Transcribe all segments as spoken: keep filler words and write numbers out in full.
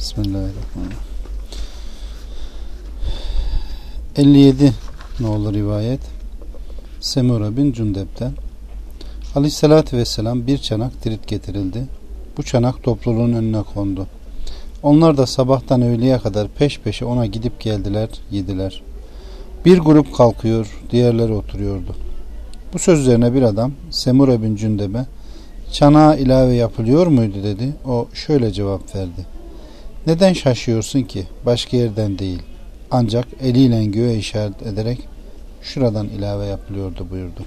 Bismillahirrahmanirrahim. elli yedi nolu rivayet Semura bin Cündep'ten. Aleyhissalatü vesselam bir çanak tirit getirildi. Bu çanak topluluğun önüne kondu. Onlar da sabahtan öğleye kadar peş peşe ona gidip geldiler, yediler. Bir grup kalkıyor, diğerleri oturuyordu. Bu söz üzerine bir adam Semura bin Cündep'e çanağa ilave yapılıyor muydu dedi. O şöyle cevap verdi. Neden şaşıyorsun ki? Başka yerden değil. Ancak eliyle göğe işaret ederek şuradan ilave yapılıyordu buyurdu.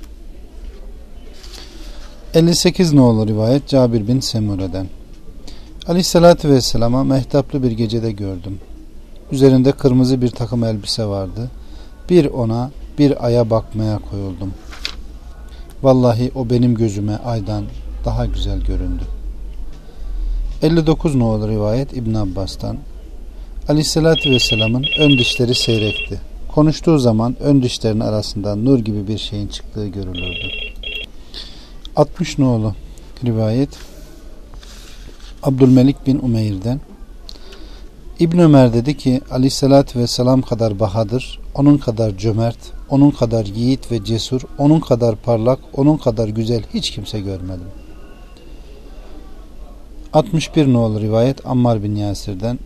elli sekiz nolu rivayet Cabir bin Semura'dan. Aleyhissalatü vesselama mehtaplı bir gecede gördüm. Üzerinde kırmızı bir takım elbise vardı. Bir ona bir aya bakmaya koyuldum. Vallahi o benim gözüme aydan daha güzel göründü. elli dokuz nolu rivayet İbn Abbas'tan. Aleyhissalatü vesselamın ön dişleri seyrekti. Konuştuğu zaman ön dişlerin arasından nur gibi bir şeyin çıktığı görülürdü. altmış nolu rivayet Abdülmelik bin Umeyr'den. İbn Ömer dedi ki Aleyhissalatü vesselam kadar bahadır, onun kadar cömert, onun kadar yiğit ve cesur, onun kadar parlak, onun kadar güzel hiç kimse görmedim. altmış bir nolu rivayet Ammar bin Yasir'den.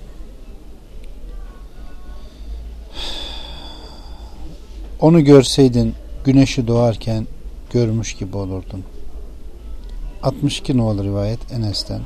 Onu görseydin güneşi doğarken görmüş gibi olurdun. altmış iki nolu rivayet Enes'ten.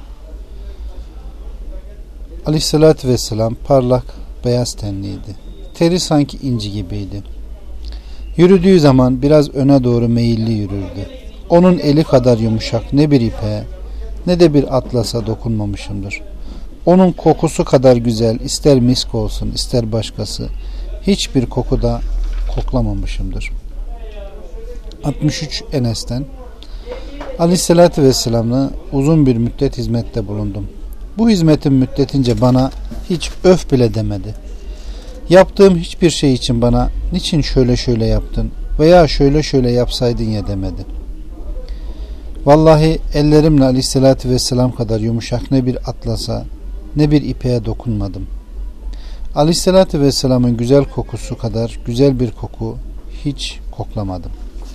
Aleyhissalatü vesselam parlak, beyaz tenliydi. Teri sanki inci gibiydi. Yürüdüğü zaman biraz öne doğru meyilli yürürdü. Onun eli kadar yumuşak ne bir ipe ne de bir atlasa dokunmamışımdır. Onun kokusu kadar güzel, ister misk olsun ister başkası, hiçbir koku da koklamamışımdır. altmış üç Enes'ten. Aleyhissalatü vesselam'la uzun bir müddet hizmette bulundum. Bu hizmetin müddetince bana hiç öf bile demedi. Yaptığım hiçbir şey için bana niçin şöyle şöyle yaptın veya şöyle şöyle yapsaydın ya demedi. Vallahi ellerimle Aleyhissalatü vesselam kadar yumuşak ne bir atlasa ne bir ipeğe dokunmadım. Aleyhissalatü vesselamın güzel kokusu kadar güzel bir koku hiç koklamadım.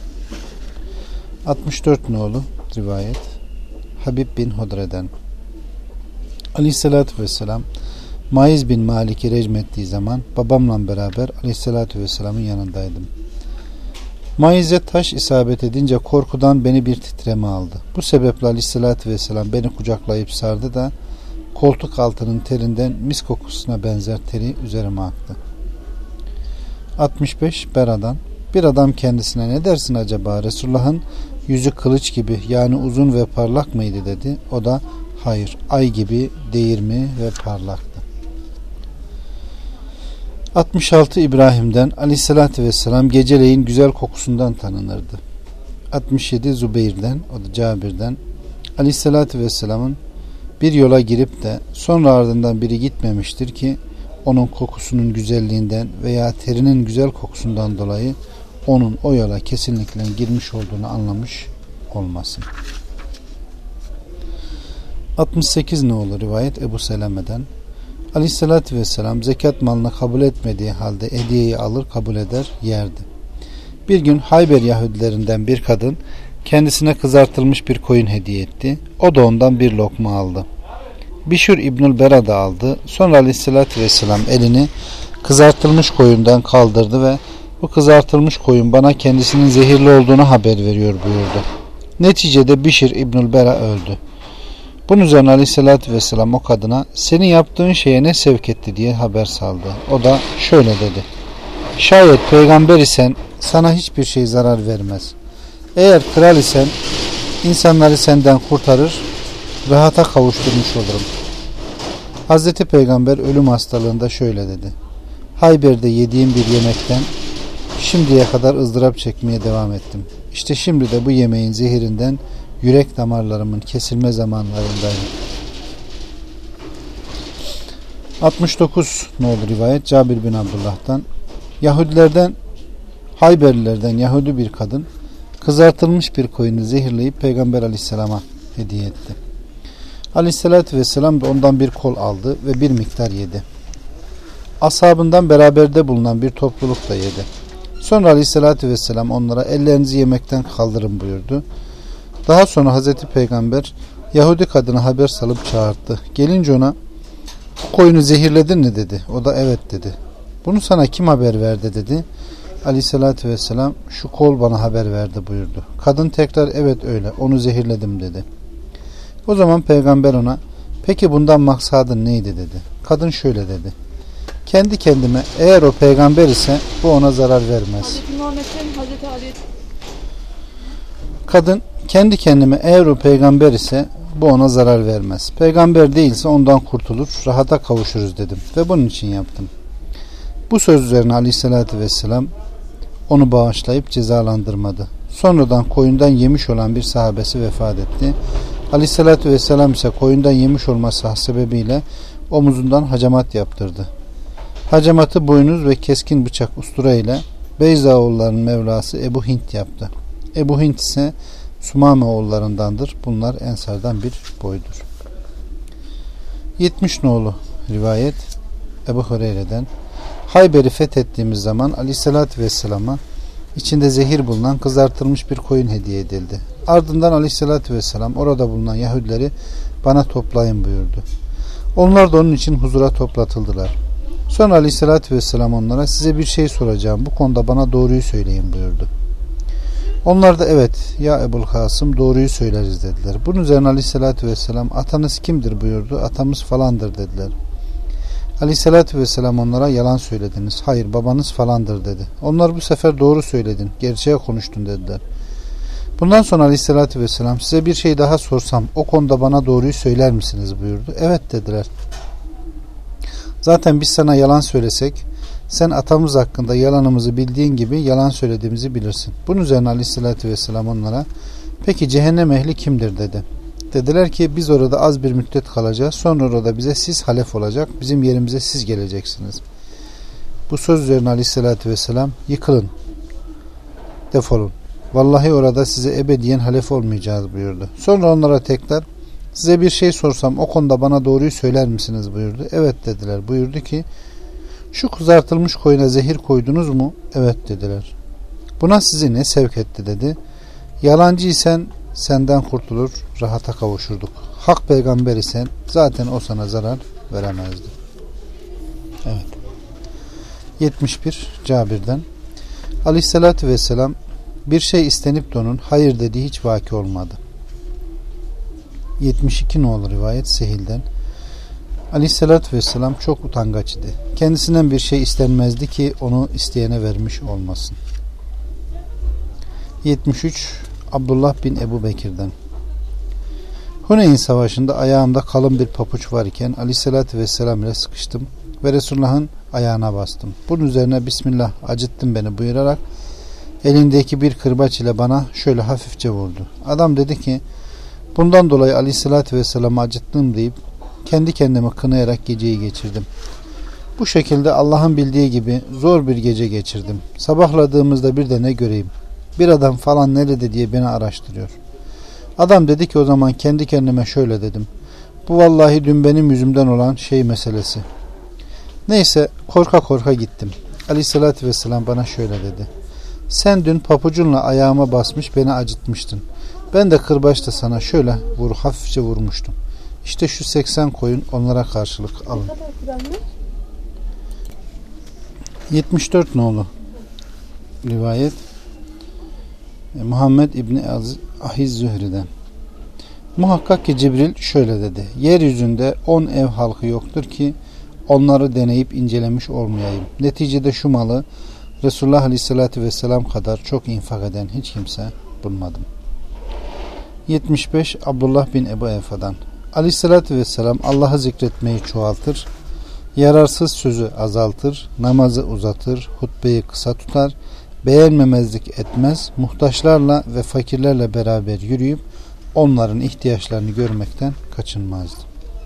altmış dört nolu rivayet Habib bin Hudre'den. Aleyhissalatü vesselam Maiz bin Malik'i recmettiği zaman babamla beraber Aleyhissalatü vesselamın yanındaydım. Maiz'e taş isabet edince korkudan beni bir titreme aldı. Bu sebeple Aleyhissalatü vesselam beni kucaklayıp sardı da koltuk altının terinden mis kokusuna benzer teri üzerime aktı. altmış beş Bera'dan. Bir adam kendisine ne dersin acaba, Resulullah'ın yüzü kılıç gibi yani uzun ve parlak mıydı dedi. O da hayır, ay gibi değirmi ve parlaktı. altmış altı İbrahim'den. Aleyhissalatü vesselam geceleyin güzel kokusundan tanınırdı. altmış yedi Zübeyir'den, o da Cabir'den. Aleyhissalatü vesselamın bir yola girip de sonra ardından biri gitmemiştir ki onun kokusunun güzelliğinden veya terinin güzel kokusundan dolayı onun o yola kesinlikle girmiş olduğunu anlamış olmasın. altmış sekiz nolu rivayet Ebu Seleme'den. Aleyhissalatü vesselam zekat malını kabul etmediği halde hediyeyi alır kabul eder yerdi. Bir gün Hayber Yahudilerinden bir kadın kendisine kızartılmış bir koyun hediye etti. O da ondan bir lokma aldı. Bişir İbnül Bera da aldı. Sonra Aleyhissalatü vesselam elini kızartılmış koyundan kaldırdı ve bu kızartılmış koyun bana kendisinin zehirli olduğunu haber veriyor buyurdu. Neticede Bişir İbnül Bera öldü. Bunun üzerine Aleyhissalatü vesselam o kadına senin yaptığın şeye ne sevk etti diye haber saldı. O da şöyle dedi. Şayet peygamber isen sana hiçbir şey zarar vermez. Eğer kral isen insanları senden kurtarır, rahata kavuşturmuş olurum. Hazreti Peygamber ölüm hastalığında şöyle dedi. Hayber'de yediğim bir yemekten şimdiye kadar ızdırap çekmeye devam ettim. İşte şimdi de bu yemeğin zehirinden yürek damarlarımın kesilme zamanlarındayım. altmış dokuz nolu rivayet Cabir bin Abdullah'tan. Yahudilerden Hayberlilerden Yahudi bir kadın kızartılmış bir koyunu zehirleyip Peygamber Aleyhisselam'a hediye etti. Aleyhissalatü vesselam da ondan bir kol aldı ve bir miktar yedi. Ashabından beraberde bulunan bir topluluk da yedi. Sonra Aleyhissalatü vesselam onlara ellerinizi yemekten kaldırın buyurdu. Daha sonra Hazreti Peygamber Yahudi kadına haber salıp çağırdı. Gelince ona bu koyunu zehirledin mi dedi. O da evet dedi. Bunu sana kim haber verdi dedi. Aleyhissalatü vesselam şu kol bana haber verdi buyurdu. Kadın tekrar evet öyle onu zehirledim dedi. O zaman Peygamber ona peki bundan maksadın neydi dedi. Kadın şöyle dedi. Kendi kendime eğer o peygamber ise bu ona zarar vermez. Hazreti Muhammed'in Hazreti Ali. Kadın kendi kendime eğer o peygamber ise bu ona zarar vermez. Peygamber değilse ondan kurtulur, rahata kavuşuruz dedim ve bunun için yaptım. Bu söz üzerine Aleyhisselatü Vesselam onu bağışlayıp cezalandırmadı. Sonradan koyundan yemiş olan bir sahabesi vefat etti. Aleyhisselatü Vesselam ise koyundan yemiş olması sebebiyle omuzundan hacamat yaptırdı. Hacamatı boynuz ve keskin bıçak ustura ile Beyzaoğullarının Mevlası Ebu Hint yaptı. Ebu Hint ise Sumame oğullarındandır. Bunlar Ensar'dan bir boydur. yetmiş nolu rivayet Ebu Hureyre'den Hayber'i fethettiğimiz zaman Aleyhisselatü Vesselam'a içinde zehir bulunan kızartılmış bir koyun hediye edildi. Ardından Aleyhisselatü Vesselam orada bulunan Yahudileri bana toplayın buyurdu. Onlar da onun için huzura toplatıldılar. Sonra Aleyhisselatü Vesselam onlara size bir şey soracağım. Bu konuda bana doğruyu söyleyin buyurdu. Onlar da evet ya Ebul Kasım doğruyu söyleriz dediler. Bunun üzerine Aleyhisselatü Vesselam atanız kimdir buyurdu. Atamız falandır dediler. Aleyhisselatü Vesselam onlara yalan söylediniz. Hayır babanız falandır dedi. Onlar bu sefer doğru söyledin. Gerçeğe konuştun dediler. Bundan sonra Aleyhisselatü Vesselam size bir şey daha sorsam o konuda bana doğruyu söyler misiniz buyurdu. Evet dediler. Zaten biz sana yalan söylesek sen atamız hakkında yalanımızı bildiğin gibi yalan söylediğimizi bilirsin. Bunun üzerine Aleyhisselatü Vesselam onlara peki cehennem ehli kimdir dedi. Dediler ki biz orada az bir müddet kalacağız. Sonra orada bize siz halef olacak. Bizim yerimize siz geleceksiniz. Bu söz üzerine Aleyhisselatü Vesselam yıkılın. Defolun. Vallahi orada size ebediyen halef olmayacağız buyurdu. Sonra onlara tekrar size bir şey sorsam o konuda bana doğruyu söyler misiniz buyurdu. Evet dediler. Buyurdu ki şu kızartılmış koyuna zehir koydunuz mu? Evet dediler. Buna sizi ne sevk etti dedi. Yalancıysan senden kurtulur, rahata kavuşurduk. Hak peygamber isen zaten o sana zarar veremezdi. Evet. yetmiş bir Cabir'den Aleyhisselatü Vesselam bir şey istenip de onun hayır dediği hiç vaki olmadı. yetmiş iki nolu rivayet Sehil'den Aleyhisselatü Vesselam çok utangaç idi. Kendisinden bir şey istenmezdi ki onu isteyene vermiş olmasın. yetmiş üç Abdullah bin Ebu Bekir'den Huneyn Savaşı'nda ayağımda kalın bir papuç var iken Aleyhisselatü Vesselam ile sıkıştım ve Resulullah'ın ayağına bastım. Bunun üzerine Bismillah acıttın beni buyurarak elindeki bir kırbaç ile bana şöyle hafifçe vurdu. Adam dedi ki bundan dolayı Aleyhisselatü Vesselam'ı acıttım deyip kendi kendime kınayarak geceyi geçirdim. Bu şekilde Allah'ın bildiği gibi zor bir gece geçirdim. Sabahladığımızda bir de ne göreyim? Bir adam falan nerede diye beni araştırıyor. Adam dedi ki o zaman kendi kendime şöyle dedim. Bu vallahi dün benim yüzümden olan şey meselesi. Neyse korka korka gittim. Aleyhissalatü vesselam bana şöyle dedi. Sen dün papucunla ayağıma basmış beni acıtmıştın. Ben de kırbaçla sana şöyle vur, hafifçe vurmuştum. İşte şu seksen koyun onlara karşılık alın. yetmiş dört nolu rivayet Muhammed İbni Ahiz Zühri'den. Muhakkak ki Cibril şöyle dedi. Yeryüzünde on ev halkı yoktur ki onları deneyip incelemiş olmayayım. Neticede şu malı Resulullah Aleyhisselatü Vesselam kadar çok infak eden hiç kimse bulmadım. yetmiş beş Abdullah bin Ebu Evfa'dan. Aleyhisselatü Vesselam Allah'ı zikretmeyi çoğaltır, yararsız sözü azaltır, namazı uzatır, hutbeyi kısa tutar, beğenmemezlik etmez, muhtaçlarla ve fakirlerle beraber yürüyüp onların ihtiyaçlarını görmekten kaçınmazdı.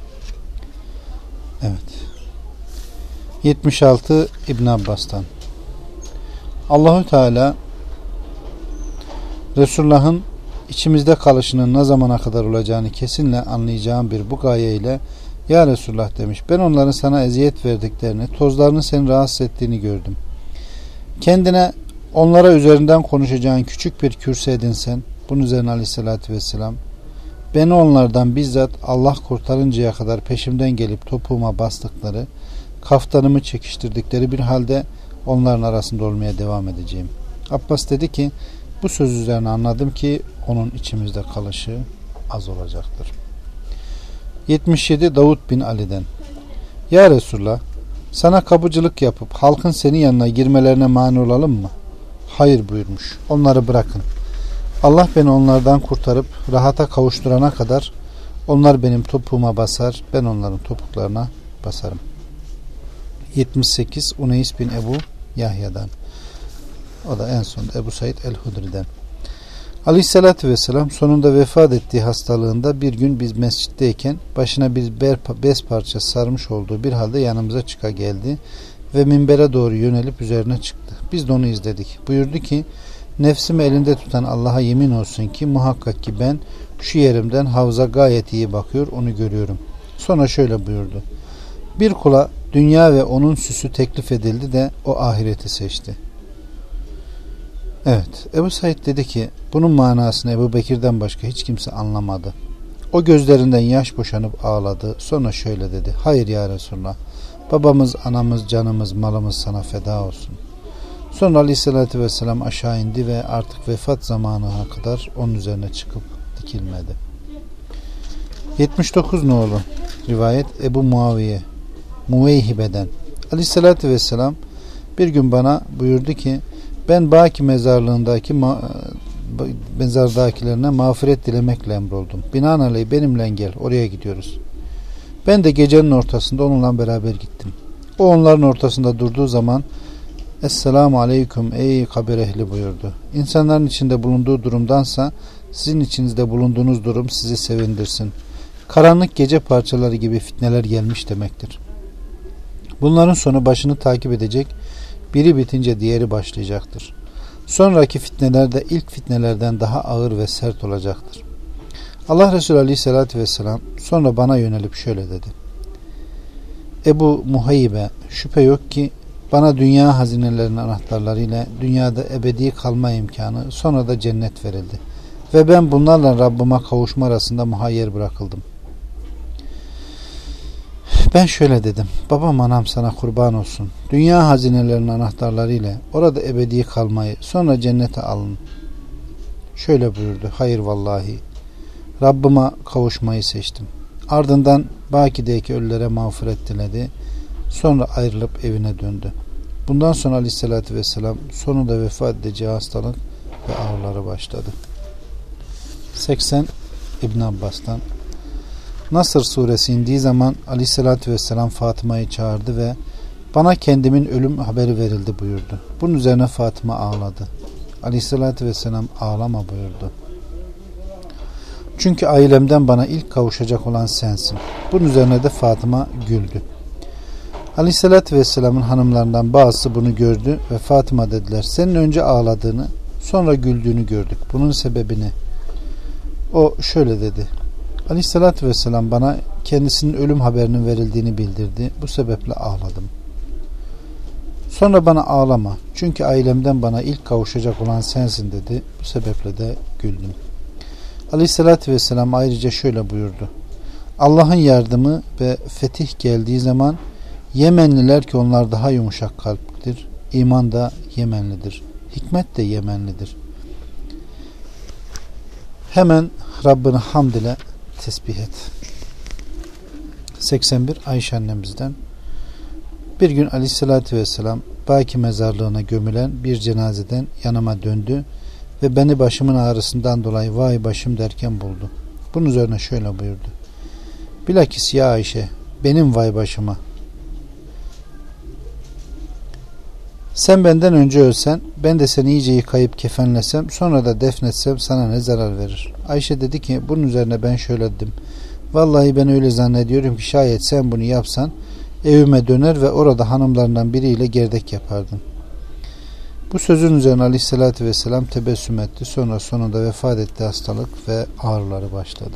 Evet. yetmiş altı İbn Abbas'tan. Allahü Teala Resulullah'ın içimizde kalışının ne zamana kadar olacağını kesinle anlayacağım bir bu gaye ile ya Resulullah demiş, ben onların sana eziyet verdiklerini, tozlarının seni rahatsız ettiğini gördüm. Kendine onlara üzerinden konuşacağın küçük bir kürsü edinsen. Bunun üzerine aleyhissalatü vesselam, beni onlardan bizzat Allah kurtarıncaya kadar peşimden gelip topuğuma bastıkları, kaftanımı çekiştirdikleri bir halde onların arasında olmaya devam edeceğim. Abbas dedi ki, bu söz üzerine anladım ki onun içimizde kalışı az olacaktır. yetmiş yedi Davud bin Ali'den, ya Resulullah, sana kapıcılık yapıp halkın senin yanına girmelerine mani olalım mı? Hayır buyurmuş. Onları bırakın. Allah beni onlardan kurtarıp rahata kavuşturana kadar onlar benim topuğuma basar, ben onların topuklarına basarım. yetmiş sekiz Uneys bin Ebu Yahya'dan. O da en son Ebu Said el-Hudri'den. Aleyhissalatü vesselam sonunda vefat ettiği hastalığında bir gün biz mescitteyken başına bir bez parçası sarmış olduğu bir halde yanımıza çıka geldi ve minbere doğru yönelip üzerine çıktı. Biz de onu izledik. Buyurdu ki, nefsimi elinde tutan Allah'a yemin olsun ki muhakkak ki ben şu yerimden havza gayet iyi bakıyor, onu görüyorum. Sonra şöyle buyurdu. Bir kula dünya ve onun süsü teklif edildi de o ahireti seçti. Evet, Ebu Said dedi ki, bunun manasını Ebu Bekir'den başka hiç kimse anlamadı. O gözlerinden yaş boşanıp ağladı. Sonra şöyle dedi, hayır ya Resulullah, babamız, anamız, canımız, malımız sana feda olsun. Sonra aleyhissalatü vesselam aşağı indi ve artık vefat zamanına kadar onun üzerine çıkıp dikilmedi. yetmiş dokuz nolu rivayet Ebu Muaviye Muveyhibe'den. Aleyhissalatü vesselam bir gün bana buyurdu ki, ben Baki mezarlığındaki ma mezardakilerine mağfiret dilemekle emroldum. Binaenaleyh benimle gel, oraya gidiyoruz. Ben de gecenin ortasında onunla beraber gittim. O onların ortasında durduğu zaman Esselamu aleyküm ey kabir ehli buyurdu. İnsanların içinde bulunduğu durumdansa sizin içinizde bulunduğunuz durum sizi sevindirsin. Karanlık gece parçaları gibi fitneler gelmiş demektir. Bunların sonu başını takip edecek, biri bitince diğeri başlayacaktır. Sonraki fitneler de ilk fitnelerden daha ağır ve sert olacaktır. Allah Resulü Aleyhisselatü Vesselam sonra bana yönelip şöyle dedi. Ebu Muhayyibe, şüphe yok ki bana dünya hazinelerinin anahtarlarıyla dünyada ebedi kalma imkanı, sonra da cennet verildi. Ve ben bunlarla Rabbime kavuşma arasında muhayyer bırakıldım. Ben şöyle dedim. Babam anam sana kurban olsun. Dünya hazinelerinin anahtarlarıyla orada ebedi kalmayı, sonra cennete alın. Şöyle buyurdu. Hayır vallahi. Rabbime kavuşmayı seçtim. Ardından Baki'deki ölülere mağfiret diledi. Sonra ayrılıp evine döndü. Bundan sonra Aleyhisselatü Vesselam sonunda vefat edeceği hastalık ve ağrıları başladı. seksen İbn Abbas'tan. Nasr suresi indiği zaman Aleyhisselatü Vesselam Fatıma'yı çağırdı ve bana kendimin ölüm haberi verildi buyurdu. Bunun üzerine Fatıma ağladı. Aleyhisselatü Vesselam ağlama buyurdu. Çünkü ailemden bana ilk kavuşacak olan sensin. Bunun üzerine de Fatıma güldü. Aleyhisselatü Vesselam'ın hanımlarından bazısı bunu gördü ve Fatıma dediler, senin önce ağladığını sonra güldüğünü gördük. Bunun sebebini. O şöyle dedi. Aleyhisselatü Vesselam bana kendisinin ölüm haberinin verildiğini bildirdi. Bu sebeple ağladım. Sonra bana ağlama. Çünkü ailemden bana ilk kavuşacak olan sensin dedi. Bu sebeple de güldüm. Aleyhisselatü Vesselam ayrıca şöyle buyurdu. Allah'ın yardımı ve fetih geldiği zaman Yemenliler ki onlar daha yumuşak kalplidir. İman da Yemenlidir. Hikmet de Yemenlidir. Hemen Rabbini hamd ile tesbih et. seksen bir Ayşe annemizden. Bir gün Aleyhisselatü Vesselam Baki mezarlığına gömülen bir cenazeden yanıma döndü ve beni başımın ağrısından dolayı vay başım derken buldu. Bunun üzerine şöyle buyurdu. Bilakis ya Ayşe, benim vay başıma. Sen benden önce ölsen, ben de seni iyice yıkayıp kefenlesem, sonra da defnetsem sana ne zarar verir? Ayşe dedi ki, bunun üzerine ben şöyle dedim. Vallahi ben öyle zannediyorum ki şayet sen bunu yapsan, evime döner ve orada hanımlarından biriyle gerdek yapardım. Bu sözün üzerine Aleyhisselatü Vesselam tebessüm etti. Sonra sonunda vefat etti, hastalık ve ağrıları başladı.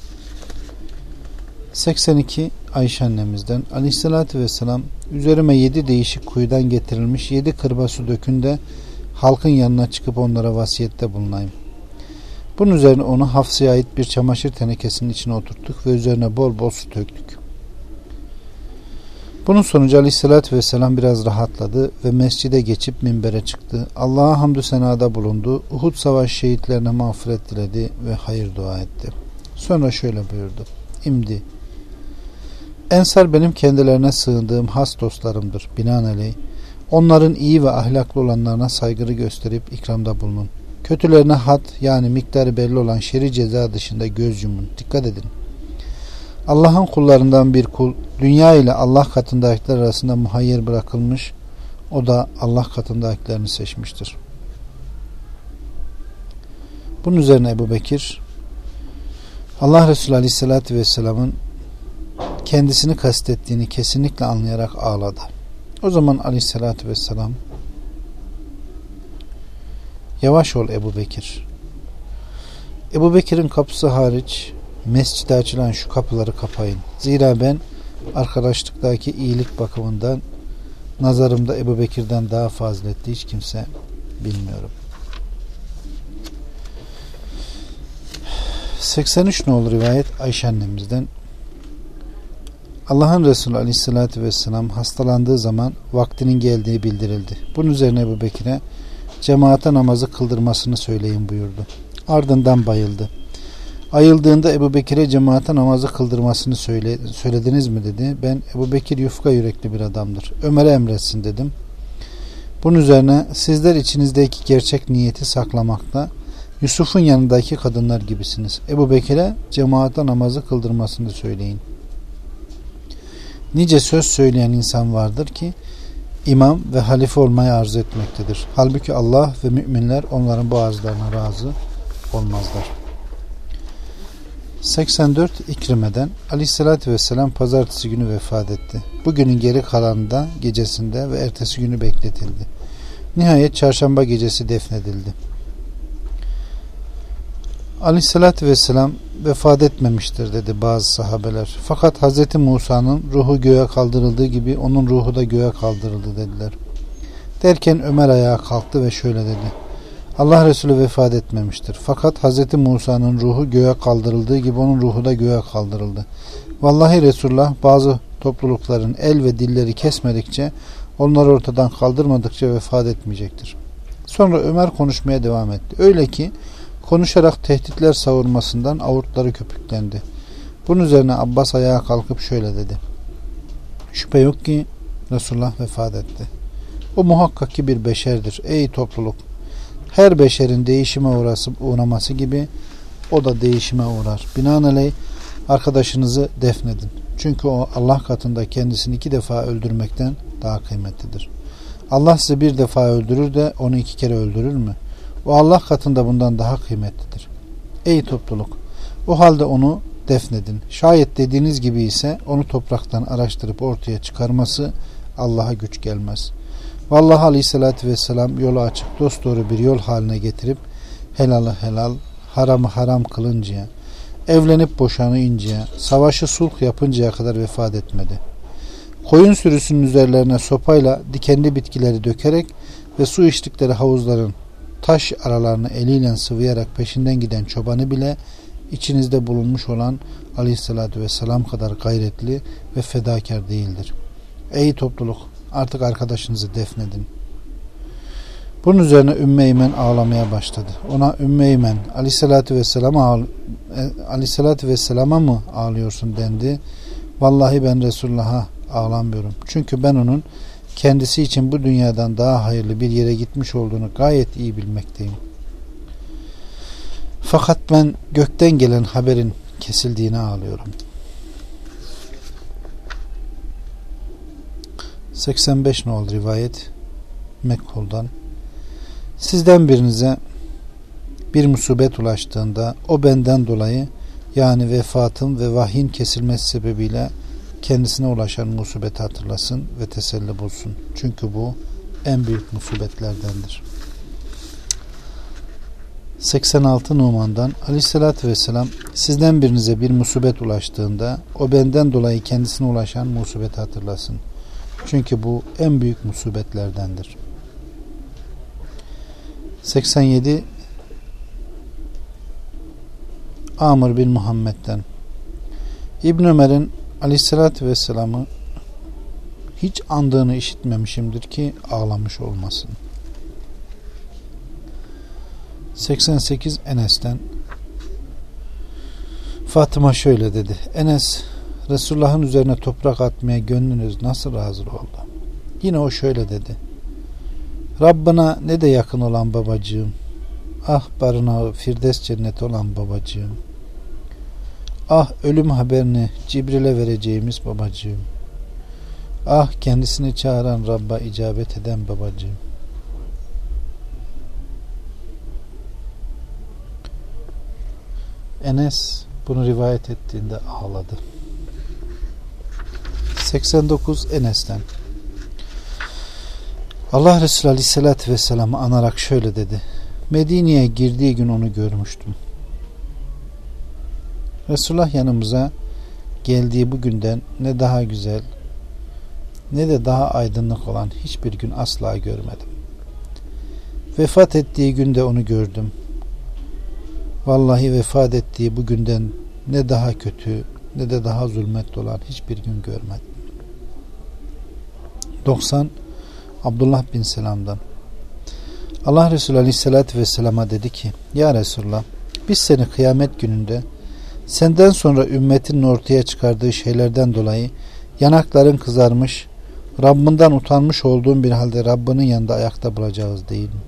seksen iki Ayşe annemizden Aleyhisselatü Vesselam üzerime yedi değişik kuyudan getirilmiş yedi kırba su dökün de halkın yanına çıkıp onlara vasiyette bulunayım. Bunun üzerine onu Hafsa'ya ait bir çamaşır tenekesinin içine oturttuk ve üzerine bol bol su döktük. Bunun sonucu Aleyhisselatü Vesselam biraz rahatladı ve mescide geçip minbere çıktı. Allah'a hamdü senada bulundu. Uhud savaş şehitlerine mağfiret diledi ve hayır dua etti. Sonra şöyle buyurdu. İmdi. Ensar benim kendilerine sığındığım has dostlarımdır. Binaenaleyh onların iyi ve ahlaklı olanlarına saygı gösterip ikramda bulunun. Kötülerine had yani miktarı belli olan şer'i ceza dışında göz yumun. Dikkat edin. Allah'ın kullarından bir kul dünya ile Allah katındakiler arasında muhayyer bırakılmış. O da Allah katındakilerini seçmiştir. Bunun üzerine Ebu Bekir Allah Resulü Aleyhisselatü Vesselam'ın kendisini kastettiğini kesinlikle anlayarak ağladı. O zaman Aleyhisselatü Vesselam yavaş ol Ebu Bekir. Ebu Bekir'in kapısı hariç mescide açılan şu kapıları kapayın. Zira ben arkadaşlıktaki iyilik bakımından nazarımda Ebu Bekir'den daha faziletli hiç kimse bilmiyorum. seksen üç nolu rivayet Ayşe annemizden Allah'ın Resulü Aleyhisselatü Vesselam hastalandığı zaman vaktinin geldiği bildirildi. Bunun üzerine Ebu Bekir'e cemaate namazı kıldırmasını söyleyin buyurdu. Ardından bayıldı. Ayıldığında Ebu Bekir'e cemaate namazı kıldırmasını söyle, söylediniz mi dedi. Ben Ebu Bekir yufka yürekli bir adamdır. Ömer'e emretsin dedim. Bunun üzerine sizler içinizdeki gerçek niyeti saklamakta Yusuf'un yanındaki kadınlar gibisiniz. Ebu Bekir'e cemaate namazı kıldırmasını söyleyin. Nice söz söyleyen insan vardır ki imam ve halife olmayı arzu etmektedir. Halbuki Allah ve müminler onların bu arzlarına razı olmazlar. seksen dört İkrime'den Aleyhisselatü Vesselam pazartesi günü vefat etti. Bugünün geri kalanında gecesinde ve ertesi günü bekletildi. Nihayet çarşamba gecesi defnedildi. Aleyhisselatü Vesselam vefat etmemiştir dedi bazı sahabeler. Fakat Hazreti Musa'nın ruhu göğe kaldırıldığı gibi onun ruhu da göğe kaldırıldı dediler. Derken Ömer ayağa kalktı ve şöyle dedi. Allah Resulü vefat etmemiştir. Fakat Hazreti Musa'nın ruhu göğe kaldırıldığı gibi onun ruhu da göğe kaldırıldı. Vallahi Resulullah bazı toplulukların el ve dilleri kesmedikçe, onları ortadan kaldırmadıkça vefat etmeyecektir. Sonra Ömer konuşmaya devam etti. Öyle ki konuşarak tehditler savurmasından avurtları köpüklendi. Bunun üzerine Abbas ayağa kalkıp şöyle dedi. Şüphe yok ki Resulullah vefat etti. O muhakkak ki bir beşerdir. Ey topluluk! Her beşerin değişime uğrası, uğraması gibi o da değişime uğrar. Binaenaleyh arkadaşınızı defnedin. Çünkü o Allah katında kendisini iki defa öldürmekten daha kıymetlidir. Allah sizi bir defa öldürür de onu iki kere öldürür mü? O Allah katında bundan daha kıymetlidir. Ey topluluk! O halde onu defnedin. Şayet dediğiniz gibi ise onu topraktan araştırıp ortaya çıkarması Allah'a güç gelmez. Vallahi Aleyhisselatü Vesselam yolu açık dosdoğru bir yol haline getirip helalı helal, haramı haram kılıncaya, evlenip boşanıncaya, savaşı sulh yapıncaya kadar vefat etmedi. Koyun sürüsünün üzerlerine sopayla dikenli bitkileri dökerek ve su içtikleri havuzların taş aralarını eliyle sıvayarak peşinden giden çobanı bile içinizde bulunmuş olan Aleyhisselatü Vesselam kadar gayretli ve fedakar değildir. Ey topluluk! Artık arkadaşınızı defnedin. Bunun üzerine Ümmü Eymen ağlamaya başladı. Ona Ümmü Eymen Aleyhisselatü Vesselam'a Aleyhisselatü Vesselam'a mı ağlıyorsun dendi. Vallahi ben Resulullah'a ağlamıyorum. Çünkü ben onun kendisi için bu dünyadan daha hayırlı bir yere gitmiş olduğunu gayet iyi bilmekteyim. Fakat ben gökten gelen haberin kesildiğine ağlıyorum. seksen beş nol rivayet Mekkul'dan. Sizden birinize bir musibet ulaştığında o benden dolayı, yani vefatın ve vahyin kesilmesi sebebiyle kendisine ulaşan musibeti hatırlasın ve teselli bulsun. Çünkü bu en büyük musibetlerdendir. seksen altı Numan'dan Aleyhisselatü Vesselam, sizden birinize bir musibet ulaştığında o benden dolayı kendisine ulaşan musibeti hatırlasın. Çünkü bu en büyük musibetlerdendir. seksen yedi Amr bin Muhammed'den, İbn Ömer'in Aleyhisselatü Vesselam'ı hiç andığını işitmemişimdir ki ağlamış olmasın. seksen sekiz Enes'ten, Fatıma şöyle dedi: Enes, Resulullah'ın üzerine toprak atmaya gönlünüz nasıl razı oldu? Yine o şöyle dedi: Rabbına ne de yakın olan babacığım, ah barınağı Firdevs cenneti olan babacığım, ah ölüm haberini Cibril'e vereceğimiz babacığım, ah kendisini çağıran Rabb'a icabet eden babacığım. Enes bunu rivayet ettiğinde ağladı. seksen dokuz Enes'ten, Allah Resulü Aleyhisselatü Vesselam'ı anarak şöyle dedi: Medine'ye girdiği gün onu görmüştüm. Resulullah yanımıza geldiği bu günden ne daha güzel ne de daha aydınlık olan hiçbir gün asla görmedim. Vefat ettiği günde onu gördüm. Vallahi vefat ettiği bu günden ne daha kötü ne de daha zulmetli olan hiçbir gün görmedim. doksan Abdullah bin Selam'dan, Allah Resulü Aleyhisselatü Vesselam'a dedi ki: Ya Resulullah, biz seni kıyamet gününde senden sonra ümmetinin ortaya çıkardığı şeylerden dolayı yanakların kızarmış, Rabbinden utanmış olduğun bir halde Rabbinin yanında ayakta bulacağız değil mi?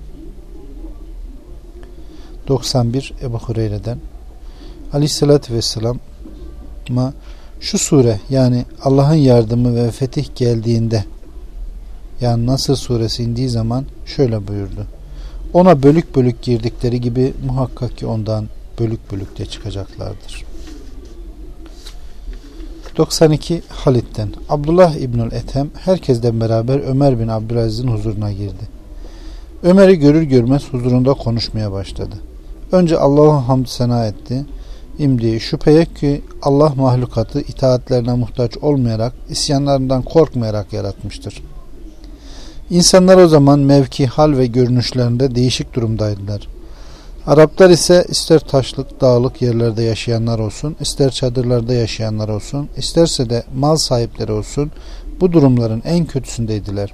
doksan bir Ebu Hureyre'den, Aleyhisselatü Vesselam'a şu sure, yani Allah'ın yardımı ve fetih geldiğinde, yani Nasr suresi indiği zaman şöyle buyurdu: ona bölük bölük girdikleri gibi muhakkak ki ondan bölük bölük de çıkacaklardır. doksan iki Halit'ten, Abdullah İbnül Ethem herkesten beraber Ömer bin Abdülaziz'in huzuruna girdi. Ömer'i görür görmez huzurunda konuşmaya başladı. Önce Allah'a hamd sena etti. İmdi şüphe yok ki Allah mahlukatı itaatlerine muhtaç olmayarak, isyanlarından korkmayarak yaratmıştır. İnsanlar o zaman mevki, hal ve görünüşlerinde değişik durumdaydılar. Araplar ise ister taşlık, dağlık yerlerde yaşayanlar olsun, ister çadırlarda yaşayanlar olsun, isterse de mal sahipleri olsun, bu durumların en kötüsündeydiler.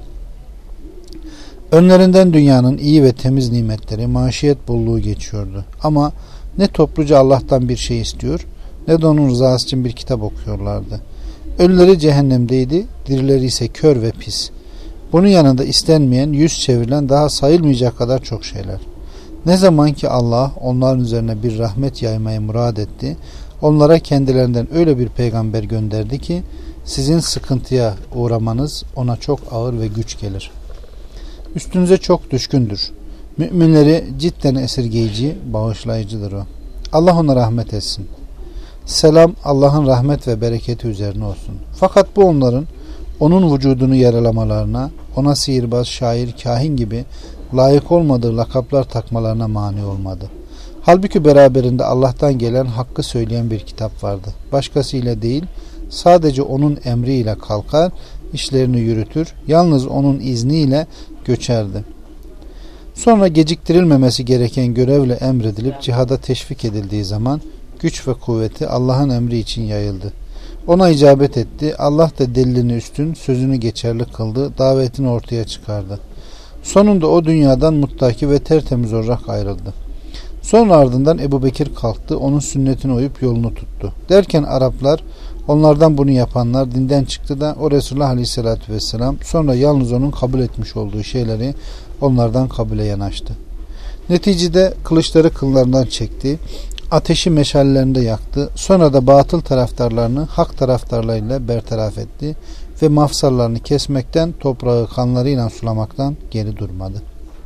Önlerinden dünyanın iyi ve temiz nimetleri, maişiyet bolluğu geçiyordu. Ama ne topluca Allah'tan bir şey istiyor, ne de onun rızası için bir kitap okuyorlardı. Ölüleri cehennemdeydi, dirileri ise kör ve pis. Bunun yanında istenmeyen, yüz çevrilen daha sayılmayacak kadar çok şeyler. Ne zaman ki Allah onların üzerine bir rahmet yaymayı murad etti, onlara kendilerinden öyle bir peygamber gönderdi ki sizin sıkıntıya uğramanız ona çok ağır ve güç gelir. Üstünüze çok düşkündür. Müminleri cidden esirgeyici, bağışlayıcıdır o. Allah ona rahmet etsin. Selam Allah'ın rahmet ve bereketi üzerine olsun. Fakat bu onların onun vücudunu yaralamalarına, ona sihirbaz, şair, kahin gibi layık olmadığı lakaplar takmalarına mani olmadı. Halbuki beraberinde Allah'tan gelen hakkı söyleyen bir kitap vardı. Başkasıyla değil, sadece onun emriyle kalkar, işlerini yürütür, yalnız onun izniyle göçerdi. Sonra geciktirilmemesi gereken görevle emredilip cihada teşvik edildiği zaman güç ve kuvveti Allah'ın emri için yayıldı. Ona icabet etti. Allah da delilini üstün, sözünü geçerli kıldı, davetini ortaya çıkardı. Sonunda o dünyadan muttaki ve tertemiz olarak ayrıldı. Sonra ardından Ebu Bekir kalktı, onun sünnetine uyup yolunu tuttu. Derken Araplar, onlardan bunu yapanlar dinden çıktı da o Resulullah Aleyhisselatü Vesselam sonra yalnız onun kabul etmiş olduğu şeyleri onlardan kabule yanaştı. Neticede kılıçları kıllarından çekti, ateşi meşallerinde yaktı, sonra da batıl taraftarlarını hak taraftarlarıyla bertaraf etti ve mafsallarını kesmekten, toprağı kanlarıyla sulamaktan geri durmadı.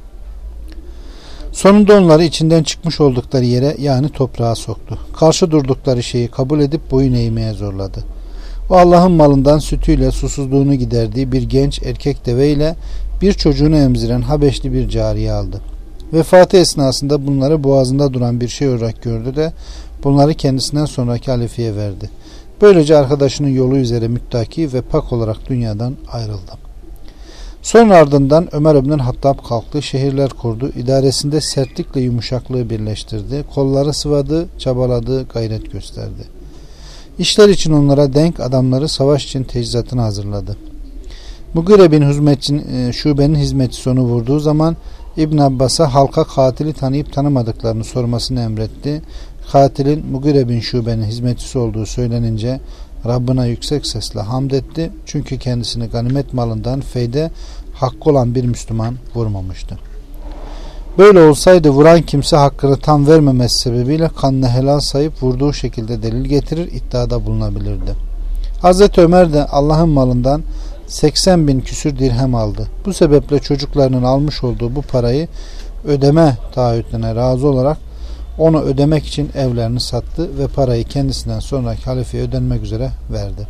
Sonunda onları içinden çıkmış oldukları yere, yani toprağa soktu. Karşı durdukları şeyi kabul edip boyun eğmeye zorladı. O Allah'ın malından sütüyle susuzluğunu giderdiği bir genç erkek deveyle bir çocuğunu emziren Habeşli bir cariye aldı. Vefatı esnasında bunları boğazında duran bir şey olarak gördü de bunları kendisinden sonraki halifeye verdi. Böylece arkadaşının yolu üzere müttaki ve pak olarak dünyadan ayrıldı. Sonra ardından Ömer İbn Hattab kalktı, şehirler kurdu, idaresinde sertlikle yumuşaklığı birleştirdi, kolları sıvadı, çabaladı, gayret gösterdi. İşler için onlara denk adamları savaş için teçhizatını hazırladı. Mugire bin hizmetçinin, şubenin hizmetçisi onu vurduğu zaman İbn Abbas'a halka katili tanıyıp tanımadıklarını sormasını emretti. Katilin Mugire bin Şube'nin hizmetçisi olduğu söylenince Rabbına yüksek sesle hamd etti. Çünkü kendisini ganimet malından feyde hakkı olan bir Müslüman vurmamıştı. Böyle olsaydı vuran kimse hakkını tam vermemesi sebebiyle kanını helal sayıp vurduğu şekilde delil getirir, iddiada bulunabilirdi. Hazreti Ömer de Allah'ın malından seksen bin küsür dirhem aldı. Bu sebeple çocuklarının almış olduğu bu parayı ödeme taahhütüne razı olarak onu ödemek için evlerini sattı ve parayı kendisinden sonraki halifeye ödenmek üzere verdi.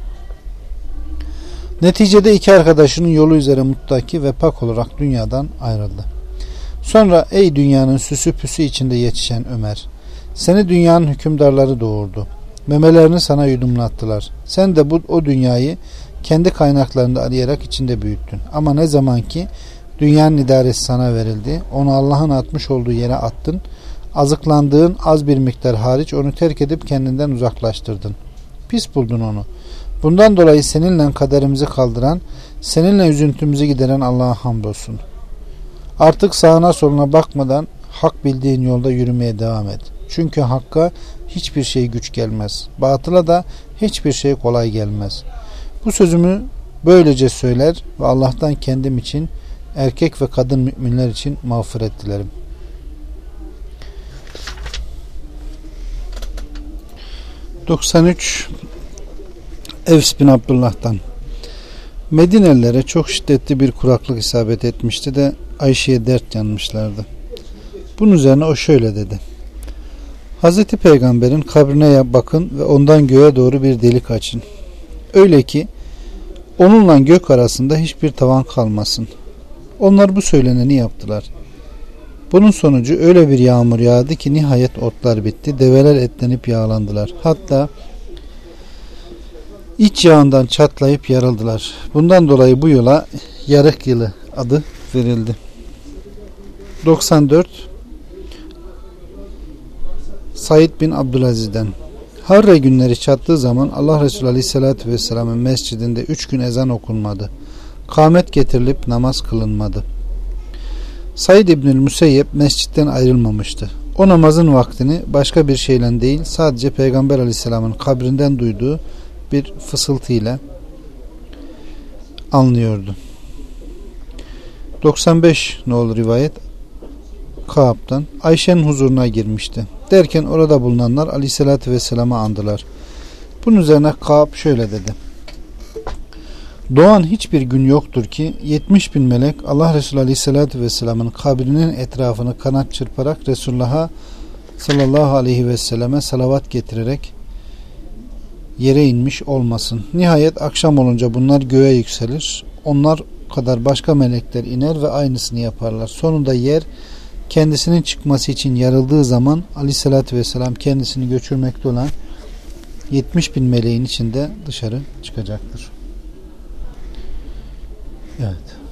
Neticede iki arkadaşının yolu üzere muttaki ve pak olarak dünyadan ayrıldı. Sonra ey dünyanın süsü püsü içinde yetişen Ömer, seni dünyanın hükümdarları doğurdu. Memelerini sana yudumlattılar. Sen de bu o dünyayı kendi kaynaklarında arayarak içinde büyüttün. Ama ne zaman ki dünyanın idaresi sana verildi, onu Allah'ın atmış olduğu yere attın. Azıklandığın az bir miktar hariç onu terk edip kendinden uzaklaştırdın. Pis buldun onu. Bundan dolayı seninle kaderimizi kaldıran, seninle üzüntümüzü gideren Allah'a hamdolsun. Artık sağına soluna bakmadan hak bildiğin yolda yürümeye devam et. Çünkü hakka hiçbir şey güç gelmez. Batıla da hiçbir şey kolay gelmez. Bu sözümü böylece söyler ve Allah'tan kendim için, erkek ve kadın müminler için mağfiret dilerim. doksan üç Evs bin Abdullah'tan. Medinelilere çok şiddetli bir kuraklık isabet etmişti de Ayşe'ye dert yanmışlardı. Bunun üzerine o şöyle dedi: Hazreti Peygamber'in kabrine bakın ve ondan göğe doğru bir delik açın. Öyle ki onunla gök arasında hiçbir tavan kalmasın. Onlar bu söyleneni yaptılar. Bunun sonucu öyle bir yağmur yağdı ki nihayet otlar bitti. Develer etlenip yağlandılar. Hatta iç yağından çatlayıp yarıldılar. Bundan dolayı bu yola yarık yılı adı verildi. doksan dört Said bin Abdülaziz'den. Harre günleri çattığı zaman Allah Resulü Aleyhisselatü Vesselam'ın mescidinde üç gün ezan okunmadı. Kâmet getirilip namaz kılınmadı. Said İbnül Müseyyep mescitten ayrılmamıştı. O namazın vaktini başka bir şeyle değil, sadece Peygamber Aleyhisselam'ın kabrinden duyduğu bir fısıltıyla anlıyordu. doksan beş nolu rivayet Kaab'dan. Ayşe'nin huzuruna girmişti. Derken orada bulunanlar Aleyhisselatü Vesselam'ı andılar. Bunun üzerine Kaab şöyle dedi: Doğan hiçbir gün yoktur ki yetmiş bin melek Allah Resulü Aleyhisselatü Vesselam'ın kabrinin etrafını kanat çırparak Resulullah'a sallallahu aleyhi ve selleme salavat getirerek yere inmiş olmasın. Nihayet akşam olunca bunlar göğe yükselir. Onlar kadar başka melekler iner ve aynısını yaparlar. Sonunda yer kendisinin çıkması için yarıldığı zaman Aleyhisselatü Vesselam kendisini götürmekte olan yetmiş bin meleğin içinde dışarı çıkacaktır. Evet.